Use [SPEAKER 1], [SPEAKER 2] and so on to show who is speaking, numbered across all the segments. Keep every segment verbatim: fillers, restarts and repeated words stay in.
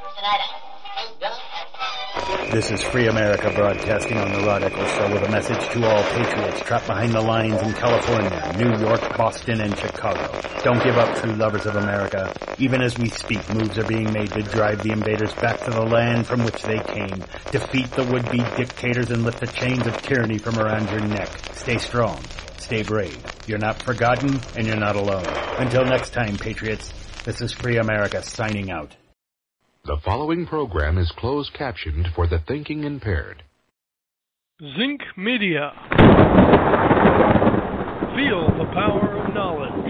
[SPEAKER 1] Tonight, huh?
[SPEAKER 2] This is Free America broadcasting on the Rod Eccles Show with a message to all patriots trapped behind the lines in California, New York, Boston, and Chicago. Don't give up, true lovers of America. Even as we speak, moves are being made to drive the invaders back to the land from which they came. Defeat the would-be dictators and lift the chains of tyranny from around your neck. Stay strong. Stay brave. You're not forgotten, and you're not alone. Until next time, patriots, this is Free America signing out.
[SPEAKER 3] The following program is closed captioned for the thinking impaired.
[SPEAKER 4] Zinc Media. Feel the power of knowledge.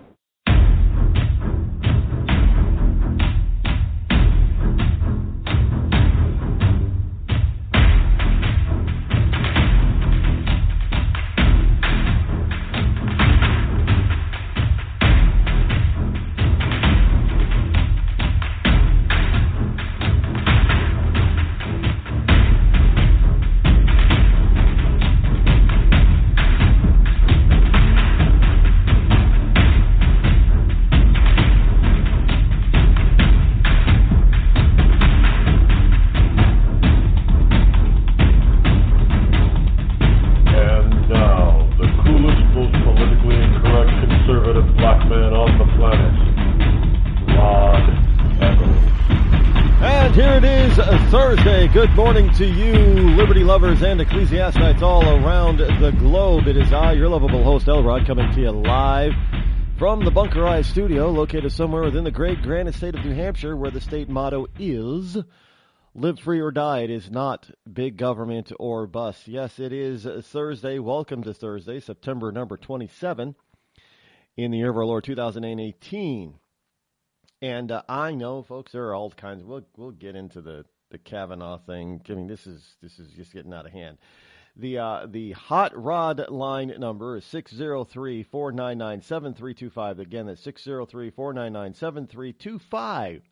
[SPEAKER 5] Good morning to you, liberty lovers and ecclesiastics all around the globe. It is I, your lovable host, Elrod, coming to you live from the Bunker Eye Studio, located somewhere within the great granite state of New Hampshire, where the state motto is, live free or die. It is not big government or bust. Yes, it is Thursday. Welcome to Thursday, September number twenty-seven, in the year of our Lord two thousand eighteen. And uh, I know, folks, there are all kinds. We'll, we'll get into the The Kavanaugh thing. I mean, this is this is just getting out of hand. The uh, the hot rod line number is six zero three, four nine nine, seven three two five. Again, that's six zero three, four nine nine, seven three two five.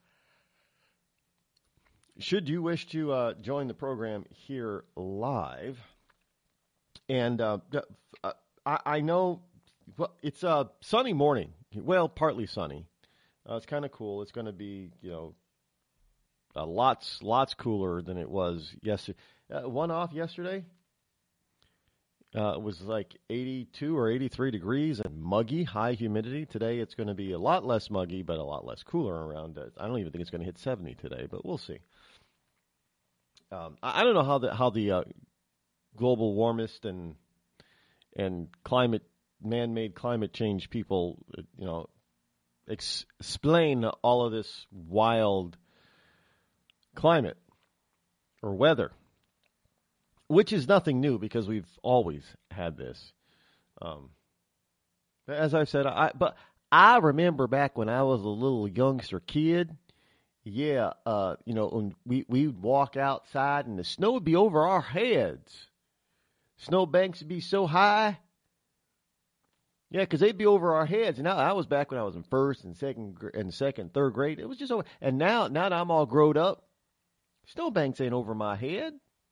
[SPEAKER 5] Should you wish to uh, join the program here live, and uh, I, I know well, it's a sunny morning. Well, partly sunny. Uh, it's kind of cool. It's going to be, you know, Uh, lots, lots cooler than it was yesterday. Uh, one off yesterday. Uh, it was like eighty-two or eighty-three degrees and muggy, high humidity. Today it's going to be a lot less muggy, but a lot less cooler around it. I don't even think it's going to hit seventy today, but we'll see. Um, I, I don't know how the how the uh, global warmist and and climate man-made climate change people, you know, ex- explain all of this wild climate or weather, which is nothing new because we've always had this. Um, as I've said, I but I remember back when I was a little youngster kid. Yeah, uh, you know, when we we'd walk outside and the snow would be over our heads. Snowbanks would be so high. Yeah, because they'd be over our heads. And now I was back when I was in first and second and second, third grade. It was just over. And now, now that I'm all grown up, snowbanks ain't over my head.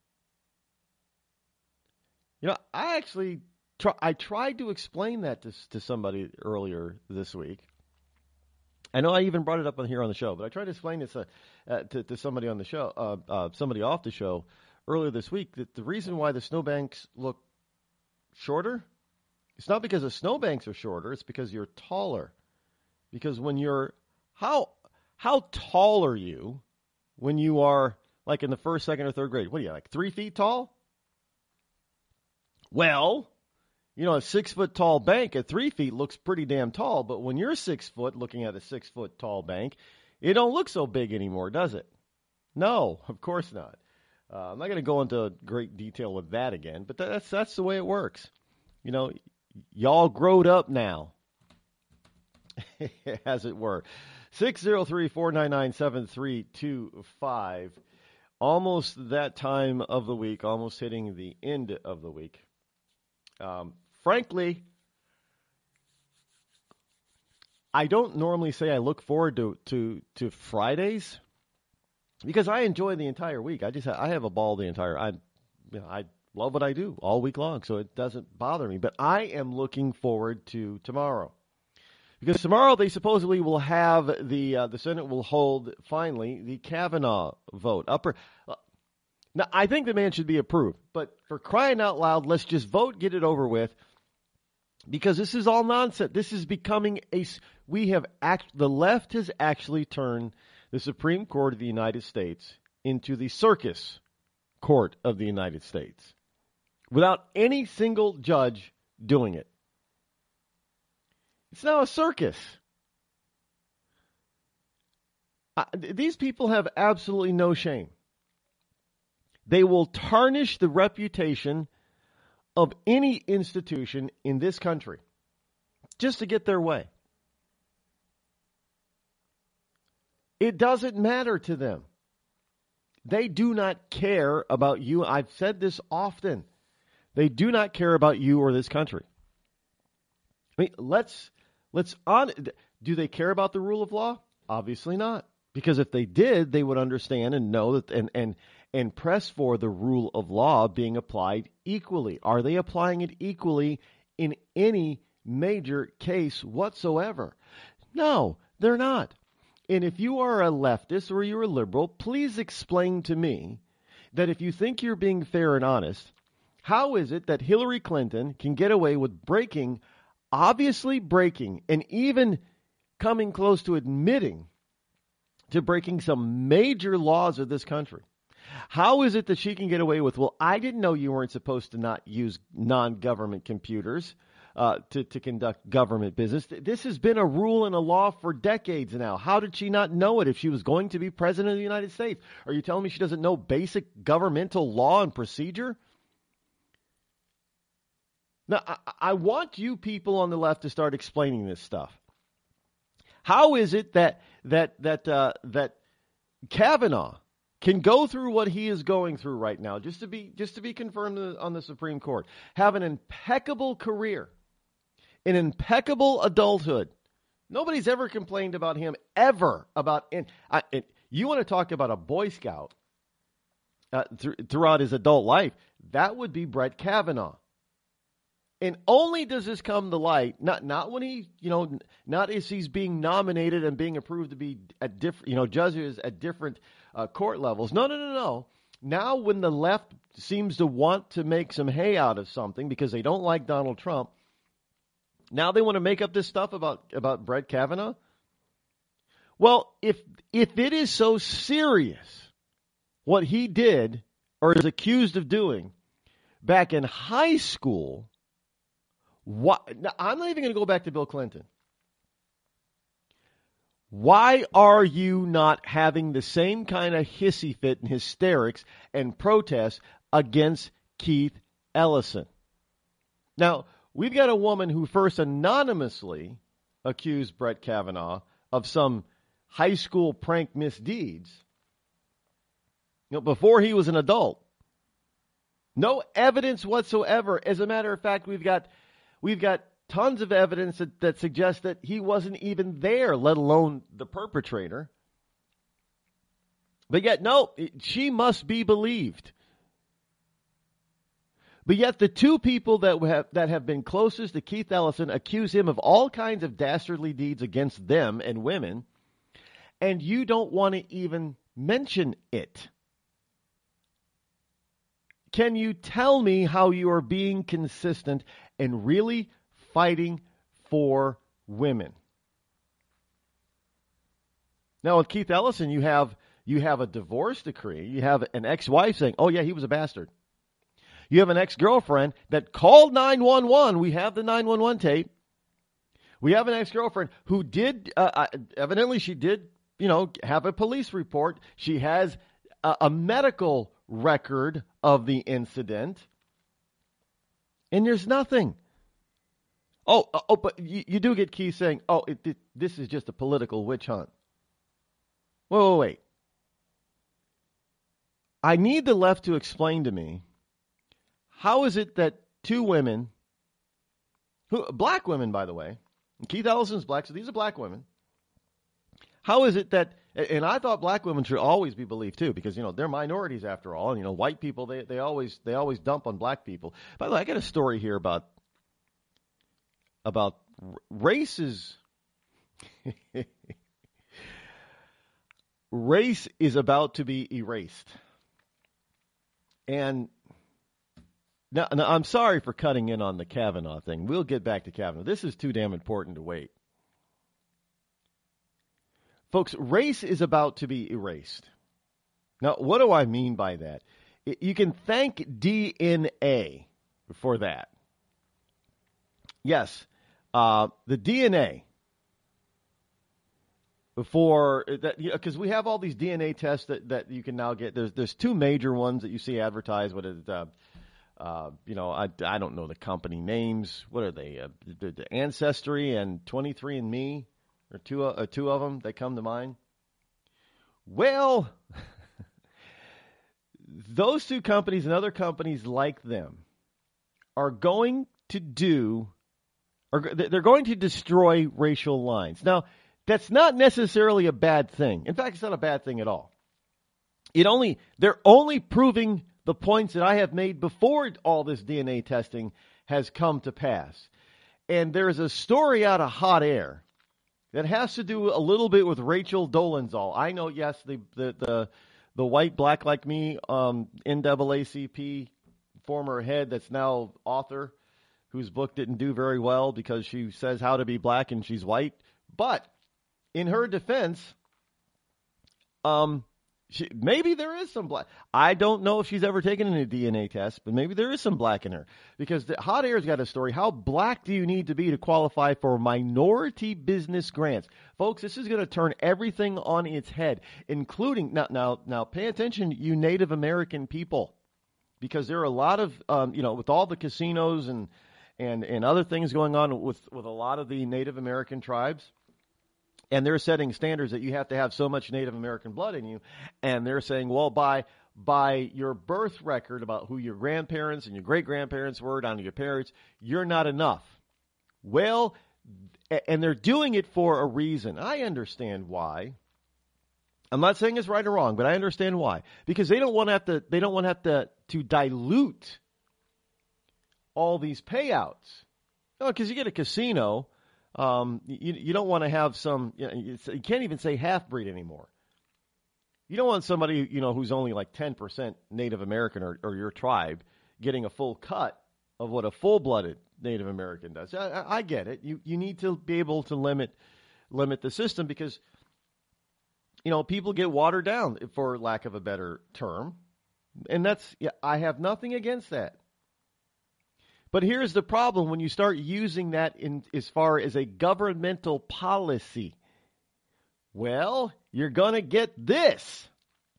[SPEAKER 5] You know, I actually try, I tried to explain that to to somebody earlier this week. I know I even brought it up on here on the show, but I tried to explain this uh, uh, to, to somebody on the show, uh, uh, somebody off the show earlier this week, that the reason why the snowbanks look shorter, it's not because the snowbanks are shorter, it's because you're taller. Because when you're, how how tall are you when you are like in the first, second, or third grade? What are you, like three feet tall? Well, you know, a six-foot-tall bank at three feet looks pretty damn tall, but when you're six foot looking at a six-foot-tall bank, it don't look so big anymore, does it? No, of course not. Uh, I'm not going to go into great detail with that again, but that's that's the way it works. You know, y'all growed up now, as it were. six zero three, four nine nine, seven three two five. Almost that time of the week, almost hitting the end of the week. Um, frankly, I don't normally say I look forward to, to, to Fridays because I enjoy the entire week. I just I have a ball the entire I you know, I love what I do all week long, so it doesn't bother me. But I am looking forward to tomorrow Because tomorrow they supposedly will have the uh, the Senate will hold finally the Kavanaugh vote. Upper. Uh, now I think the man should be approved, but for crying out loud, let's just vote, get it over with. Because this is all nonsense. This is becoming a. We have act. The left has actually turned the Supreme Court of the United States into the circus court of the United States, without any single judge doing it. It's now a circus. Uh, these people have absolutely no shame. They will tarnish the reputation of any institution in this country just to get their way. It doesn't matter to them. They do not care about you. I've said this often. They do not care about you or this country. I mean, let's let's on. Do they care about the rule of law? Obviously not. Because if they did, they would understand and know that and and and press for the rule of law being applied equally. Are they applying it equally in any major case whatsoever? No, they're not. And if you are a leftist or you're a liberal, please explain to me that if you think you're being fair and honest, how is it that Hillary Clinton can get away with breaking, obviously breaking, and even coming close to admitting to breaking some major laws of this country? How is it that she can get away with, well, I didn't know you weren't supposed to not use non-government computers uh, to, to conduct government business? This has been a rule and a law for decades now. How did she not know it if she was going to be president of the United States? Are you telling me she doesn't know basic governmental law and procedure? Now, I, I want you people on the left to start explaining this stuff. How is it that that that uh, that Kavanaugh can go through what he is going through right now, just to be just to be confirmed on the Supreme Court, have an impeccable career, an impeccable adulthood? Nobody's ever complained about him ever about. And, I, and you want to talk about a Boy Scout uh, th- throughout his adult life? That would be Brett Kavanaugh. And only does this come to light, not not when he, you know, not as he's being nominated and being approved to be at different, you know, judges at different uh, court levels. No, no, no, no. Now when the left seems to want to make some hay out of something because they don't like Donald Trump, now they want to make up this stuff about, about Brett Kavanaugh. Well, if if it is so serious what he did or is accused of doing back in high school, what, now, I'm not even going to go back to Bill Clinton. Why are you not having the same kind of hissy fit and hysterics and protests against Keith Ellison? Now, we've got a woman who first anonymously accused Brett Kavanaugh of some high school prank misdeeds, you know, before he was an adult. No evidence whatsoever. As a matter of fact, we've got We've got tons of evidence that, that suggests that he wasn't even there, let alone the perpetrator. But yet, no, she must be believed. But yet the two people that have, that have been closest to Keith Ellison accuse him of all kinds of dastardly deeds against them and women, and you don't want to even mention it. Can you tell me how you are being consistent and really fighting for women? Now, with Keith Ellison, you have you have a divorce decree. You have an ex-wife saying, oh, yeah, he was a bastard. You have an ex-girlfriend that called nine one one. We have the nine one one tape. We have an ex-girlfriend who did, uh, evidently she did, you know, have a police report. She has a, a medical record of the incident. And there's nothing. Oh, oh, but you, you do get Keith saying, oh, it, it, this is just a political witch hunt. Wait, wait, wait. I need the left to explain to me, how is it that two women, who black women, by the way, and Keith Ellison's black, so these are black women. How is it that, and I thought black women should always be believed too, because, you know, they're minorities after all. And, you know, white people, they, they always they always dump on black people. By the way, I got a story here about, about races. Race is about to be erased. And now, now, I'm sorry for cutting in on the Kavanaugh thing. We'll get back to Kavanaugh. This is too damn important to wait. Folks, race is about to be erased. Now, what do I mean by that? You can thank D N A for that. Yes, uh, the D N A for that, because we have all these D N A tests that, that you can now get. There's there's two major ones that you see advertised. What is uh, uh, you know, I, I don't know the company names. What are they? Uh, the, the Ancestry and twenty-three and me, or two uh, two of them that come to mind. Well, those two companies and other companies like them are going to do, or they're going to destroy racial lines. Now, that's not necessarily a bad thing. In fact, it's not a bad thing at all. It only they're only proving the points that I have made before all this D N A testing has come to pass. And there's a story out of hot air that has to do a little bit with Rachel Dolezal. I know, yes, the the the, the white black like me um, N double A C P former head that's now author, whose book didn't do very well because she says how to be black and she's white. But in her defense, um, she, maybe there is some black. I don't know if she's ever taken a D N A test, but maybe there is some black in her. Because the Hot Air's got a story. How black do you need to be to qualify for minority business grants? Folks, this is going to turn everything on its head, including, now, now, now pay attention, you Native American people. Because there are a lot of, um, you know, with all the casinos and, and, and other things going on with, with a lot of the Native American tribes, and they're setting standards that you have to have so much Native American blood in you. And they're saying, well, by by your birth record about who your grandparents and your great-grandparents were down to your parents, you're not enough. Well, and they're doing it for a reason. I understand why. I'm not saying it's right or wrong, but I understand why. Because they don't want to have to, they don't want to have to, to dilute all these payouts. No, because you get a casino. Um, you, you don't want to have some, you know, you can't even say half-breed anymore. You don't want somebody, you know, who's only like ten percent Native American or, or your tribe getting a full cut of what a full-blooded Native American does. I, I get it. You you need to be able to limit limit the system because, you know, people get watered down, for lack of a better term. And that's, yeah, I have nothing against that. But here's the problem when you start using that in as far as a governmental policy. Well, you're going to get this.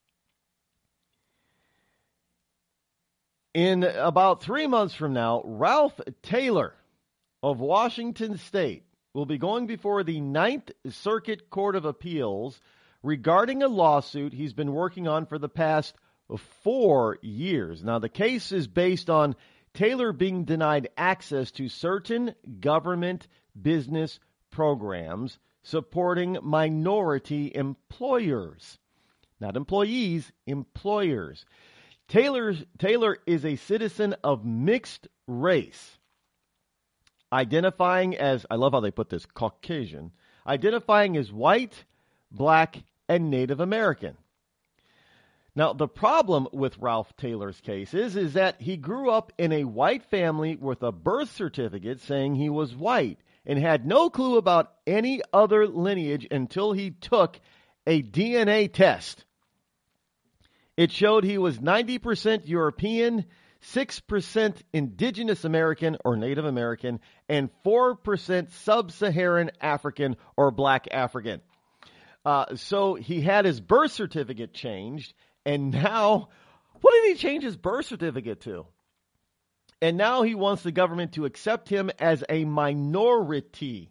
[SPEAKER 5] In about three months from now, Ralph Taylor of Washington State will be going before the Ninth Circuit Court of Appeals regarding a lawsuit he's been working on for the past four years. Now, the case is based on Taylor being denied access to certain government business programs supporting minority employers. Not employees, employers. Taylor, Taylor is a citizen of mixed race, identifying as, I love how they put this, Caucasian, identifying as white, black, and Native American. Now, the problem with Ralph Taylor's case is, is that he grew up in a white family with a birth certificate saying he was white and had no clue about any other lineage until he took a D N A test. It showed he was ninety percent European, six percent Indigenous American or Native American, and four percent Sub-Saharan African or Black African. Uh, so he had his birth certificate changed. And now, what did he change his birth certificate to? And now he wants the government to accept him as a minority.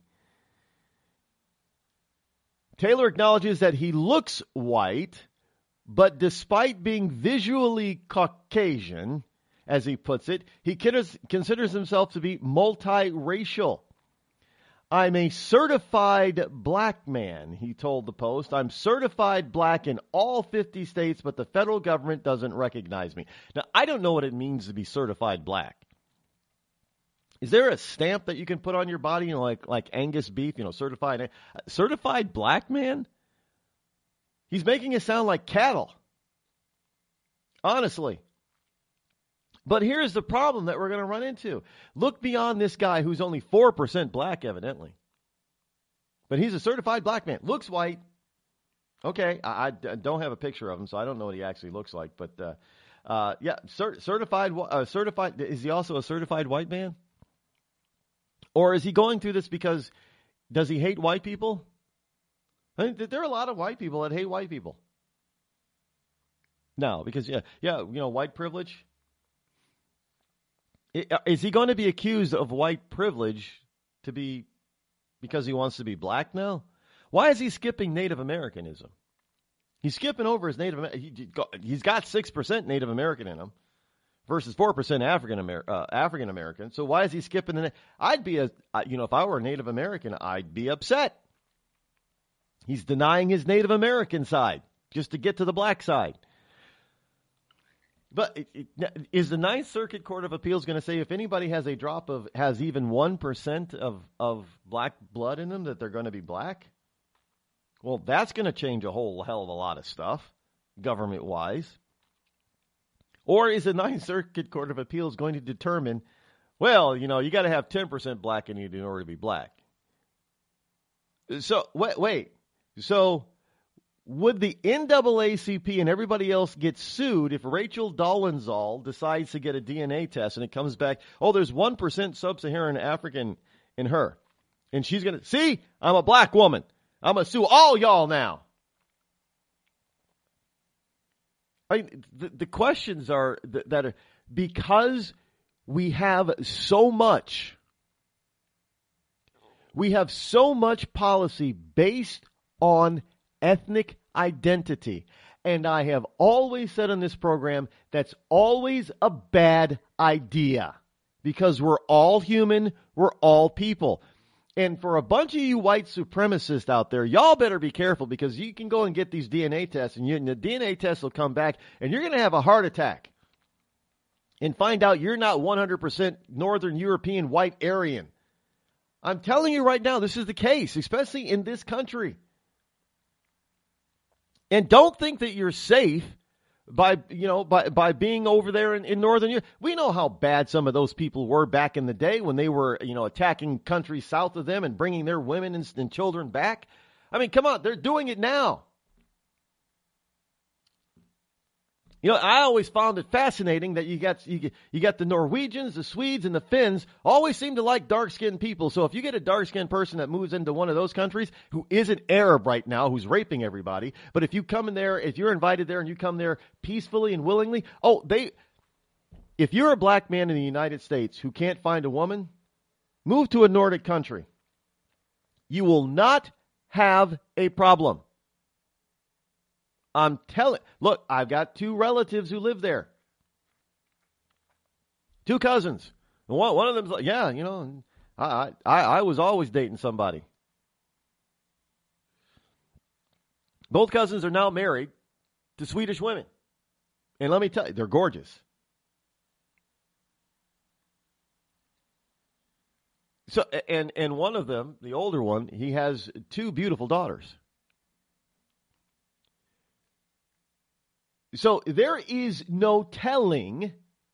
[SPEAKER 5] Taylor acknowledges that he looks white, but despite being visually Caucasian, as he puts it, he considers himself to be multiracial. I'm a certified black man, he told the Post. I'm certified black in all fifty states, but the federal government doesn't recognize me. Now, I don't know what it means to be certified black. Is there a stamp that you can put on your body, you know, like like Angus beef, you know, certified certified black man? He's making it sound like cattle. Honestly. But here's the problem that we're going to run into. Look beyond this guy who's only four percent black, evidently. But he's a certified black man. Looks white. Okay, I, I don't have a picture of him, so I don't know what he actually looks like. But, uh, uh, yeah, cert- certified, uh, certified. Is he also a certified white man? Or is he going through this because, does he hate white people? I mean, there are a lot of white people that hate white people. No, because, yeah, yeah, you know, white privilege. Is he going to be accused of white privilege to be because he wants to be black now? Why is he skipping Native Americanism? He's skipping over his Native American. He's got six percent Native American in him versus four percent African American. Uh, African American. So why is he skipping the? I'd be a, you know, if I were a Native American, I'd be upset. He's denying his Native American side just to get to the black side. But it, it, is the Ninth Circuit Court of Appeals going to say if anybody has a drop of, has even one percent of, of black blood in them, that they're going to be black? Well, that's going to change a whole hell of a lot of stuff, government-wise. Or is the Ninth Circuit Court of Appeals going to determine, well, you know, you got to have ten percent black in you in order to be black? So, wait, wait. So, would the N double A C P and everybody else get sued if Rachel Dolezal decides to get a D N A test and it comes back, oh, there's one percent sub-Saharan African in her. And she's going to, see, I'm a black woman. I'm going to sue all y'all now. I mean, the, the questions are th- that are, because we have so much, we have so much policy based on ethnic identity. And I have always said on this program, that's always a bad idea because we're all human, we're all people. And for a bunch of you white supremacists out there, y'all better be careful because you can go and get these D N A tests and, you, and the D N A tests will come back and you're going to have a heart attack and find out you're not one hundred percent Northern European white Aryan. I'm telling you right now, this is the case, especially in this country. And don't think that you're safe by, you know, by, by being over there in, in Northern Europe. We know how bad some of those people were back in the day when they were, you know, attacking countries south of them and bringing their women and, and children back. I mean, come on, they're doing it now. You know, I always found it fascinating that you got you, you got the Norwegians, the Swedes, and the Finns always seem to like dark-skinned people. So if you get a dark-skinned person that moves into one of those countries who isn't Arab right now, who's raping everybody, but if you come in there, if you're invited there and you come there peacefully and willingly, oh, they, if you're a black man in the United States who can't find a woman, move to a Nordic country. You will not have a problem. I'm telling, look, I've got two relatives who live there. Two cousins. One, one of them's like, yeah, you know, I, I, I was always dating somebody. Both cousins are now married to Swedish women. And let me tell you, they're gorgeous. So, and, and one of them, the older one, he has two beautiful daughters. So there is no telling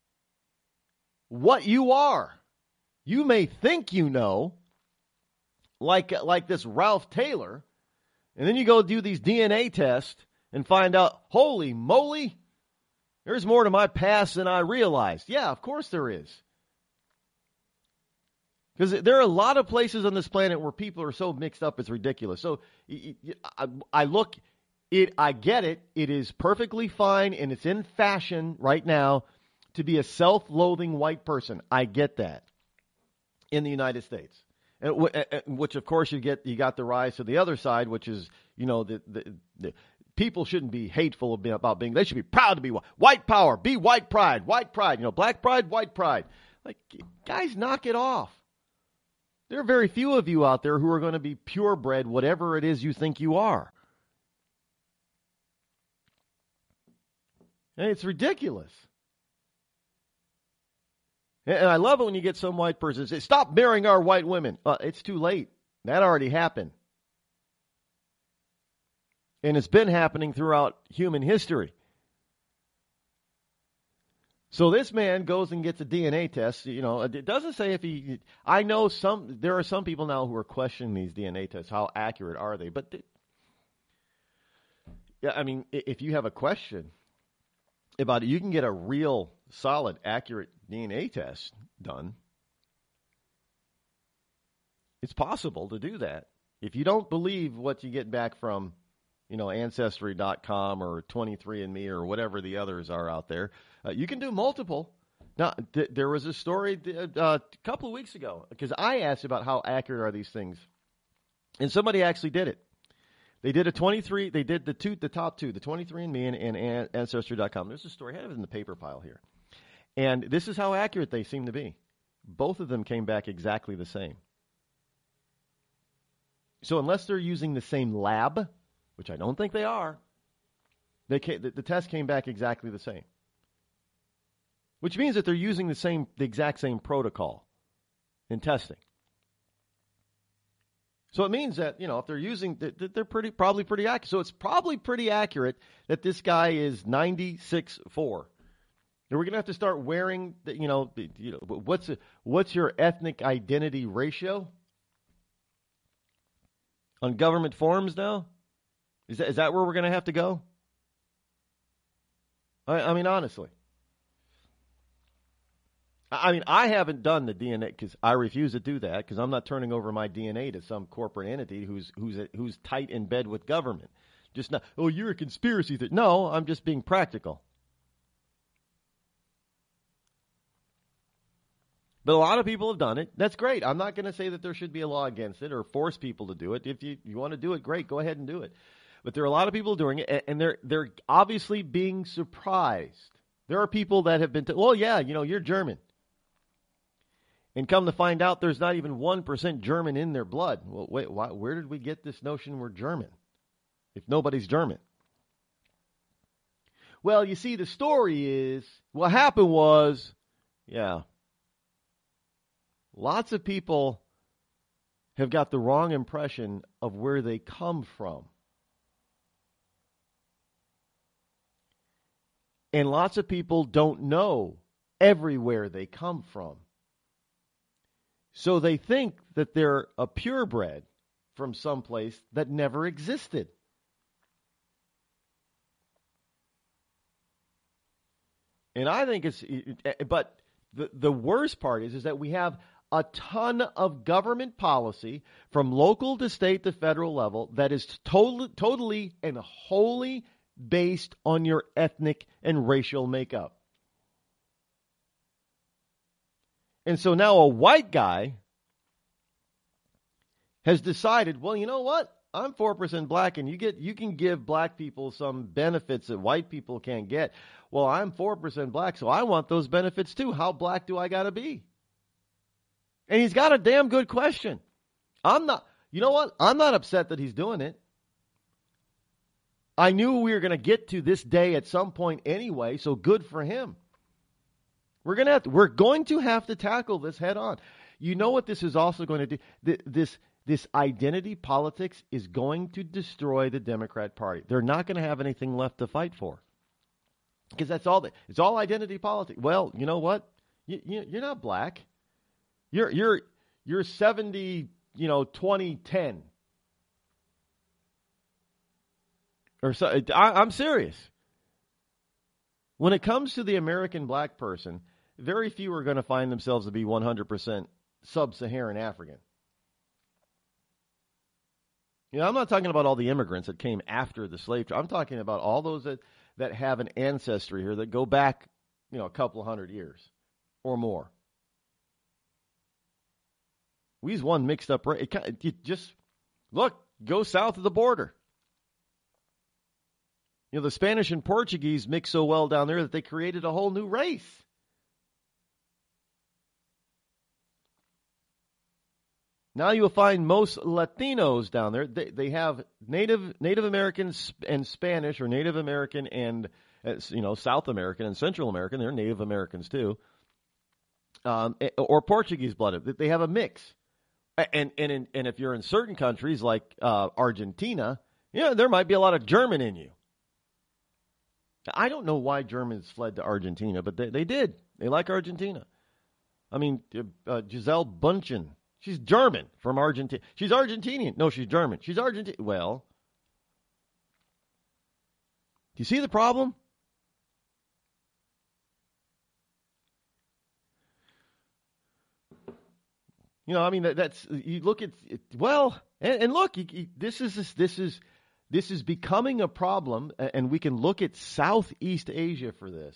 [SPEAKER 5] what you are. You may think you know, like like this Ralph Taylor, and then you go do these D N A tests and find out, holy moly, there's more to my past than I realized. Yeah, of course there is. Because there are a lot of places on this planet where people are so mixed up, it's ridiculous. So I, I look... It, I get it. It is perfectly fine, and it's in fashion right now to be a self-loathing white person. I get that in the United States, and, which of course you get. You got the rise to the other side, which is, you know, the, the, the people shouldn't be hateful about being. They should be proud to be white. White power, be white pride, white pride. You know, black pride, white pride. Like, guys, knock it off. There are very few of you out there who are going to be purebred, whatever it is you think you are. And it's ridiculous. And I love it when you get some white person say, stop marrying our white women. Uh, it's too late. That already happened. And it's been happening throughout human history. So this man goes and gets a D N A test. You know, it doesn't say if he, I know some, there are some people now who are questioning these D N A tests. How accurate are they? But, they, yeah, I mean, if you have a question about it, you can get a real, solid, accurate D N A test done. It's possible to do that. If you don't believe what you get back from, you know, Ancestry dot com or twenty-three and me or whatever the others are out there, uh, you can do multiple. Now, th- there was a story uh, a couple of weeks ago, because I asked about how accurate are these things, and somebody actually did it. They did a twenty-three, they did the two, the top two, the twenty-three and me and, and Ancestry dot com. There's a story, I have it in the paper pile here. And this is how accurate they seem to be. Both of them came back exactly the same. So unless they're using the same lab, which I don't think they are, they came, the, the test came back exactly the same. Which means that they're using the same, the exact same protocol in testing. So it means that, you know, if they're using, they're pretty, probably pretty accurate. So it's probably pretty accurate that this guy is ninety-six point four. And we're going to have to start wearing, the, you know, the, you know, what's what's your ethnic identity ratio on government forms now? Is that, is that where we're going to have to go? I, I mean, honestly. I mean, I haven't done the D N A because I refuse to do that because I'm not turning over my D N A to some corporate entity who's who's who's tight in bed with government. Just not, oh, you're a conspiracy theorist. No, I'm just being practical. But a lot of people have done it. That's great. I'm not going to say that there should be a law against it or force people to do it. If you, you want to do it, great, go ahead and do it. But there are a lot of people doing it, and they're they're obviously being surprised. There are people that have been, t- well, yeah, you know, you're German. And come to find out there's not even one percent German in their blood. Well, wait, why, where did we get this notion we're German if nobody's German? Well, you see, the story is, what happened was, yeah, lots of people have got the wrong impression of where they come from. And lots of people don't know everywhere they come from. So they think that they're a purebred from someplace that never existed. And I think it's, but the, the worst part is, is that we have a ton of government policy from local to state to federal level that is totally, totally and wholly based on your ethnic and racial makeup. And so now a white guy has decided, well, you know what? I'm four percent black, and you get you can give black people some benefits that white people can't get. Well, I'm four percent black, so I want those benefits too. How black do I got to be? And he's got a damn good question. I'm not, you know what? I'm not upset that he's doing it. I knew we were going to get to this day at some point anyway, so good for him. We're going to have to, we're going to have to tackle this head on. You know what this is also going to do? This this identity politics is going to destroy the Democrat Party. They're not going to have anything left to fight for. Because that's all they, it's all identity politics. Well, you know what? You, you, you're not black. You're you're you're seventy, you know, twenty, ten. Or so I, I'm serious. When it comes to the American black person, very few are going to find themselves to be one hundred percent sub-Saharan African. You know, I'm not talking about all the immigrants that came after the slave trade. I'm talking about all those that, that have an ancestry here that go back, you know, a couple of hundred years or more. We use one mixed up race. It just, look, go south of the border. You know, the Spanish and Portuguese mix so well down there that they created a whole new race. Now you'll find most Latinos down there, they, they have Native Native Americans and Spanish, or Native American and, you know, South American and Central American. They're Native Americans too. um, or Portuguese blooded. They have a mix. And and in, and if you're in certain countries like uh, Argentina, yeah, there might be a lot of German in you. I don't know why Germans fled to Argentina, but they, they did. They like Argentina. I mean, uh, Giselle Bundchen, she's German from Argentina. She's Argentinian. No, she's German. She's Argentinian. Well, do you see the problem? You know, I mean, that, that's you look at it, well, and, and look, you, you, this is this is this is becoming a problem, and we can look at Southeast Asia for this.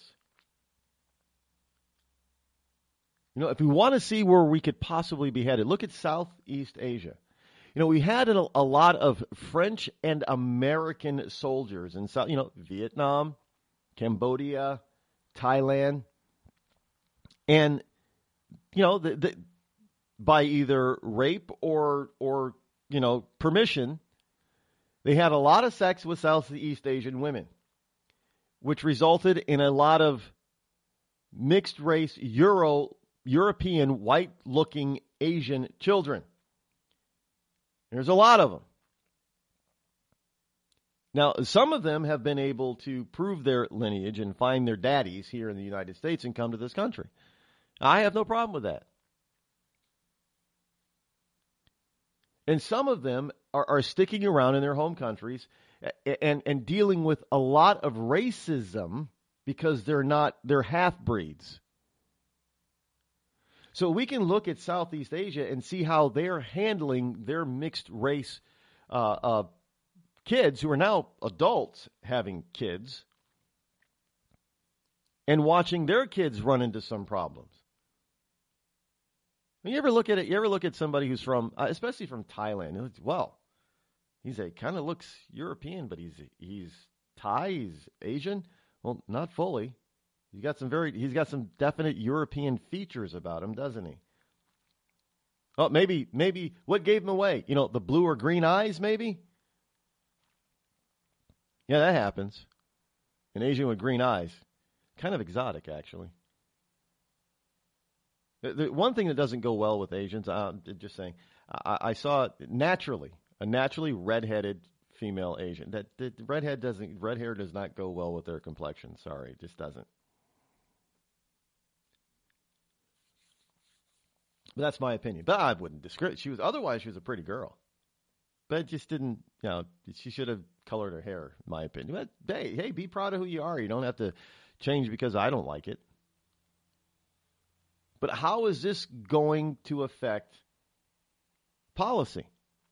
[SPEAKER 5] You know, if we want to see where we could possibly be headed, look at Southeast Asia. You know, we had a, a lot of French and American soldiers in South, you know, Vietnam, Cambodia, Thailand, and you know, the, the by either rape or, or, you know, permission, they had a lot of sex with Southeast Asian women, which resulted in a lot of mixed race Euro, European white looking Asian children. There's a lot of them. Now, some of them have been able to prove their lineage and find their daddies here in the United States and come to this country. I have no problem with that. And some of them are, are sticking around in their home countries and, and dealing with a lot of racism because they're not, they're half-breeds. So we can look at Southeast Asia and see how they're handling their mixed race uh, uh, kids who are now adults having kids and watching their kids run into some problems. You ever look at it? You ever look at somebody who's from, uh, especially from Thailand? Well, he's a kind of looks European, but he's he's Thai, he's Asian. Well, not fully. He's got some very, he's got some definite European features about him, doesn't he? Oh, maybe maybe what gave him away? You know, the blue or green eyes, maybe. Yeah, that happens. An Asian with green eyes, kind of exotic, actually. The one thing that doesn't go well with Asians, I'm just saying, I, I saw naturally, a naturally redheaded female Asian. That, that redhead doesn't, red hair does not go well with their complexion. Sorry, it just doesn't. But that's my opinion. But I wouldn't discredit. She was otherwise she was a pretty girl, but it just didn't. You know, she should have colored her hair, in my opinion. But hey, hey, be proud of who you are. You don't have to change because I don't like it. But how is this going to affect policy?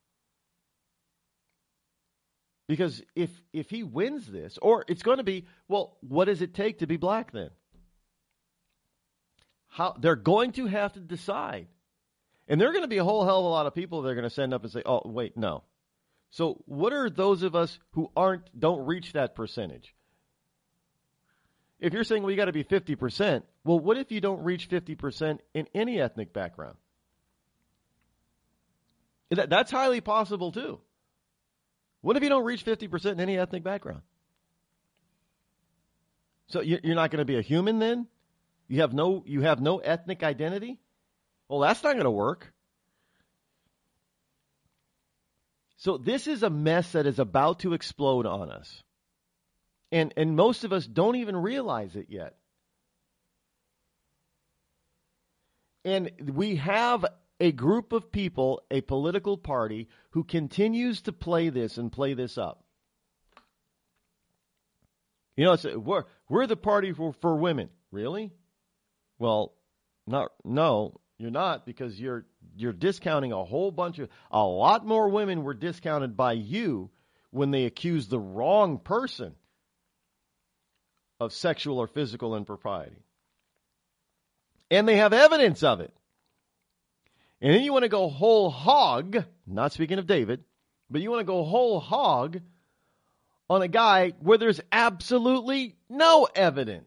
[SPEAKER 5] Because if if he wins this, or it's going to be, well, what does it take to be black then? How they're going to have to decide. And there are going to be a whole hell of a lot of people that are going to send up and say, oh, wait, no. So what are those of us who aren't, don't reach that percentage? If you're saying, well, you got to be fifty percent, well, what if you don't reach fifty percent in any ethnic background? That, that's highly possible, too. What if you don't reach fifty percent in any ethnic background? So you're not going to be a human then? You have no, you have no ethnic identity? Well, that's not going to work. So this is a mess that is about to explode on us. And and most of us don't even realize it yet. And we have a group of people, a political party, who continues to play this and play this up. You know, it's, we're, we're the party for, for women. Really? Well, not no, you're not, because you're you're discounting a whole bunch of, a lot more women were discounted by you when they accused the wrong person of sexual or physical impropriety. And they have evidence of it. And then you want to go whole hog, not speaking of David, but you want to go whole hog on a guy where there's absolutely no evidence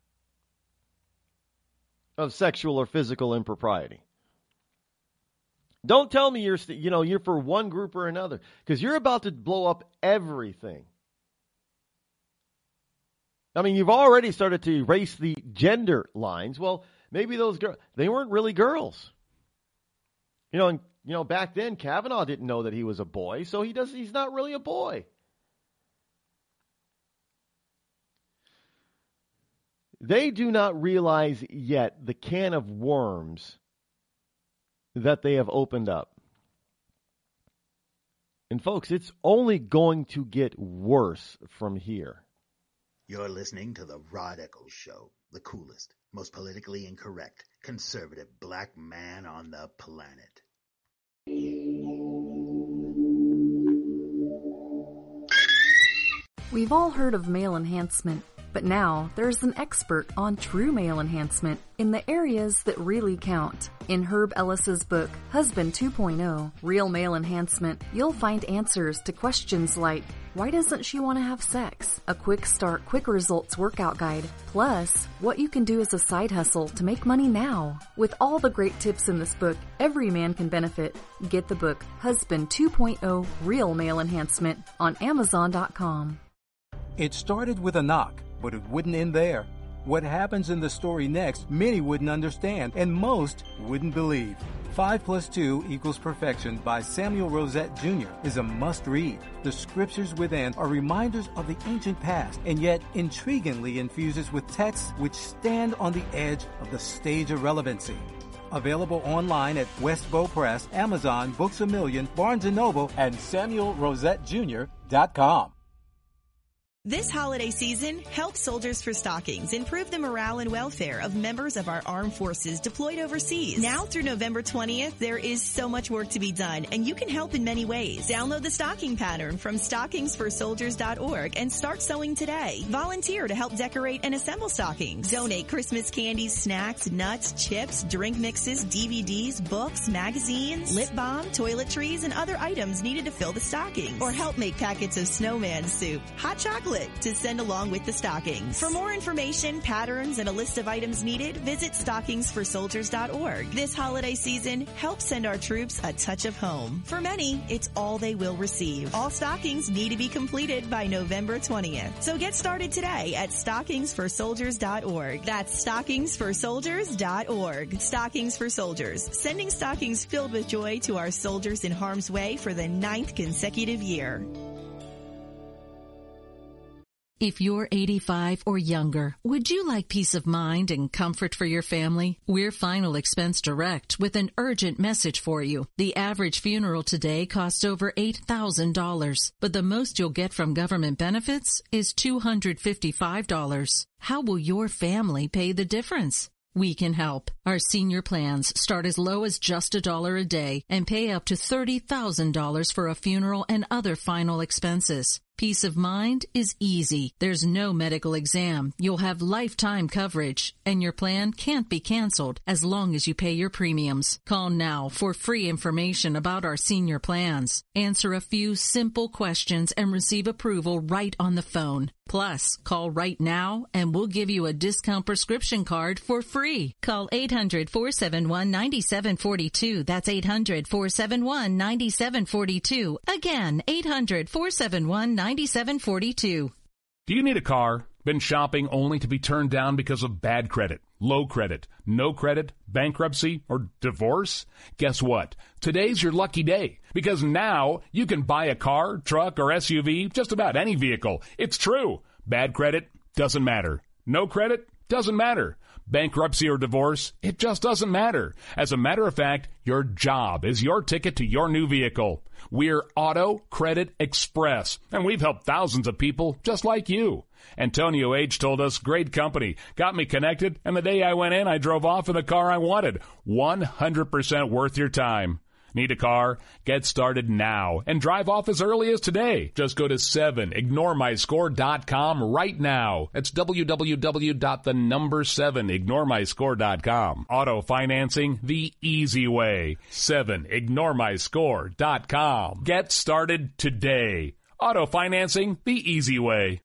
[SPEAKER 5] of sexual or physical impropriety. Don't tell me you're, you know, you're for one group or another, because you're about to blow up everything. I mean, you've already started to erase the gender lines. Well, maybe those girls, they weren't really girls. You know, and, you know, back then, Kavanaugh didn't know that he was a boy, so he does, he's not really a boy. They do not realize yet the can of worms that they have opened up. And folks, it's only going to get worse from here.
[SPEAKER 1] You're listening to The Rod Eccles Show, the coolest, most politically incorrect, conservative black man on the planet.
[SPEAKER 6] We've all heard of male enhancement, but now there's an expert on true male enhancement in the areas that really count. In Herb Ellis's book, Husband two point oh, Real Male Enhancement, you'll find answers to questions like, why doesn't she want to have sex? A quick start, quick results workout guide, plus what you can do as a side hustle to make money now. With all the great tips in this book, every man can benefit. Get the book, Husband two point oh, Real Male Enhancement, on Amazon dot com.
[SPEAKER 7] It started with a knock, but it wouldn't end there. What happens in the story next, many wouldn't understand, and most wouldn't believe. Five plus two equals perfection by Samuel Rosette Junior is a must-read. The scriptures within are reminders of the ancient past, and yet intriguingly infuses with texts which stand on the edge of the stage of relevancy. Available online at Westbow Press, Amazon, Books A Million, Barnes and Noble, and Samuel Rosette Junior dot com.
[SPEAKER 8] This holiday season, help Soldiers for Stockings improve the morale and welfare of members of our armed forces deployed overseas. Now through November twentieth, there is so much work to be done, and you can help in many ways. Download the stocking pattern from stockings for soldiers dot org and start sewing today. Volunteer to help decorate and assemble stockings. Donate Christmas candies, snacks, nuts, chips, drink mixes, D V Ds, books, magazines, lip balm, toiletries, and other items needed to fill the stockings. Or help make packets of snowman soup, hot chocolate, to send along with the stockings. For more information, patterns, and a list of items needed, visit stockings for soldiers dot org. This holiday season, help send our troops a touch of home. For many, it's all they will receive. All stockings need to be completed by November twentieth. So get started today at stockings for soldiers dot org. That's stockings for soldiers dot org. Stockings for Soldiers, sending stockings filled with joy to our soldiers in harm's way for the ninth consecutive year.
[SPEAKER 9] If you're eighty-five or younger, would you like peace of mind and comfort for your family? We're Final Expense Direct with an urgent message for you. The average funeral today costs over eight thousand dollars, but the most you'll get from government benefits is two hundred fifty-five dollars. How will your family pay the difference? We can help. Our senior plans start as low as just a dollar a day and pay up to thirty thousand dollars for a funeral and other final expenses. Peace of mind is easy. There's no medical exam. You'll have lifetime coverage, and your plan can't be canceled as long as you pay your premiums. Call now for free information about our senior plans. Answer a few simple questions and receive approval right on the phone. Plus, call right now and we'll give you a discount prescription card for free. Call eight hundred, four seven one, nine seven four two. That's eight hundred, four seven one, nine seven four two. Again, eight hundred, four seven one, nine seven four two.
[SPEAKER 10] Do you need a car? Been shopping only to be turned down because of bad credit, low credit, no credit, bankruptcy, or divorce? Guess what? Today's your lucky day, because now you can buy a car, truck, or S U V, just about any vehicle. It's true. Bad credit doesn't matter. No credit doesn't matter. Bankruptcy or divorce, it just doesn't matter. As a matter of fact, your job is your ticket to your new vehicle. We're Auto Credit Express, and we've helped thousands of people just like you. Antonio H. told us, great company, got me connected, and the day I went in, I drove off in the car I wanted. one hundred percent worth your time. Need a car? Get started now and drive off as early as today. Just go to seven ignore my score dot com right now. That's w w w dot the number seven ignore my score dot com. Auto financing the easy way. seven ignore my score dot com. Get started today. Auto financing the easy way.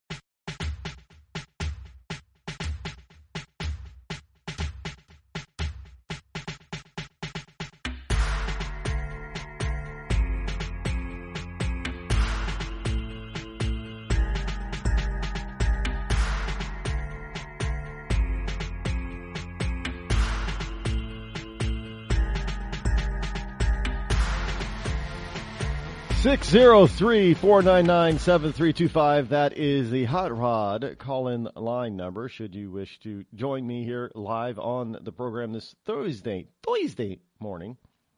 [SPEAKER 5] six oh three, four nine nine, seven three two five. That is the Hot Rod call-in line number should you wish to join me here live on the program this Thursday, Thursday morning.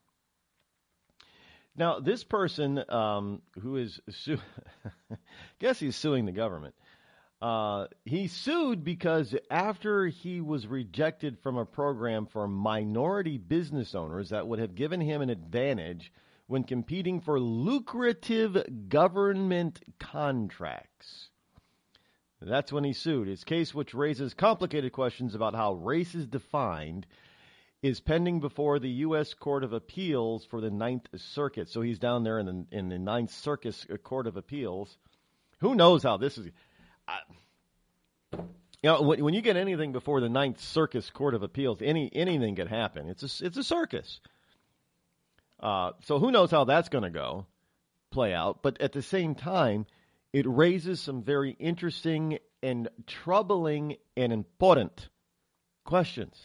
[SPEAKER 5] Now, this person um, who is, su- I guess he's suing the government. Uh, he sued because after he was rejected from a program for minority business owners that would have given him an advantage when competing for lucrative government contracts. That's when he sued. His case, which raises complicated questions about how race is defined, is pending before the U S Court of Appeals for the Ninth Circuit. So he's down there in the, in the Ninth Circuit Court of Appeals. Who knows how this is... I, you know, when, when you get anything before the Ninth Circuit Court of Appeals, any anything could happen. It's a, it's a circus. Uh, so who knows how that's going to go, play out. But at the same time, it raises some very interesting and troubling and important questions.